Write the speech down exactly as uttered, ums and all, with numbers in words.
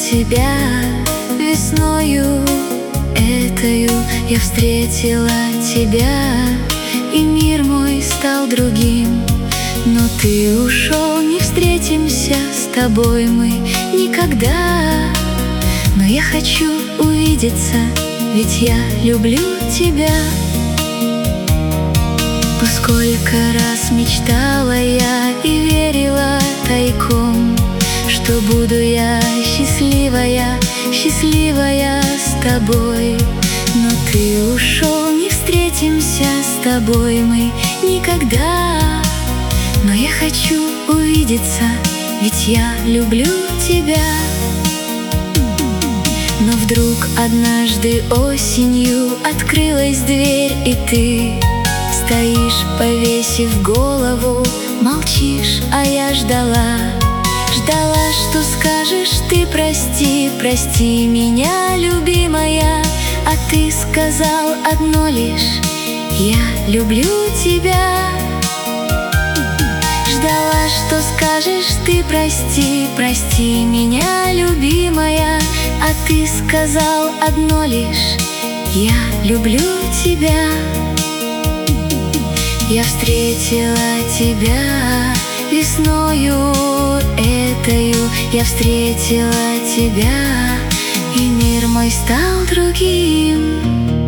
тебя весною этою. Я встретила тебя, и мир мой стал другим. Но ты ушел, не встретимся с тобой мы никогда. Но я хочу увидеться, ведь я люблю тебя. Сколько раз мечтала я и верила тайком, что буду я счастливая, счастливая с тобой. Но ты ушел, не встретимся с тобой мы никогда. Но я хочу увидеться, ведь я люблю тебя. Но вдруг однажды осенью открылась дверь, и ты стоишь, повесив голову, молчишь, а я ждала. Ждала, что скажешь ты: прости, прости меня, любимая. А ты сказал одно лишь: я люблю тебя. Ждала, что скажешь ты: прости, прости меня, любимая. А ты сказал одно лишь: я люблю тебя. Я встретила тебя весною этою. Я встретила тебя, и мир мой стал другим.